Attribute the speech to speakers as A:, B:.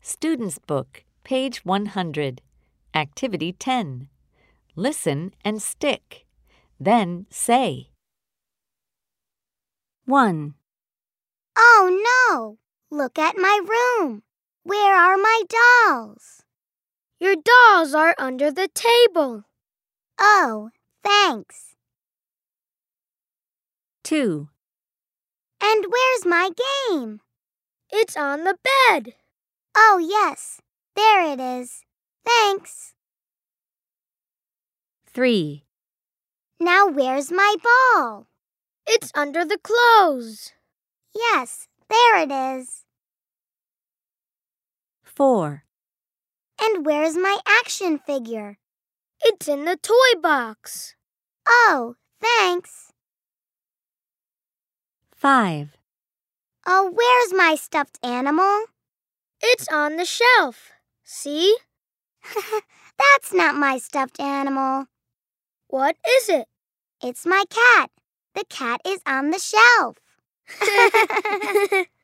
A: Student's Book, page 100. Activity 10. Listen and stick. Then say. 1.
B: Oh no! Look at my room. Where are my dolls?
C: Your dolls are under the table.
B: Oh, thanks.
A: 2.
B: And where's my game?
C: It's on the bed.
B: Oh, yes. There it is. Thanks.
A: 3.
B: Now where's my ball?
C: It's under the clothes.
B: Yes, there it is.
A: 4.
B: And where's my action figure?
C: It's in the toy box.
B: Oh, thanks.
A: 5.
B: Oh, where's my stuffed animal?
C: It's on the shelf. See?
B: That's not my stuffed animal.
C: What is it?
B: It's my cat. The cat is on the shelf.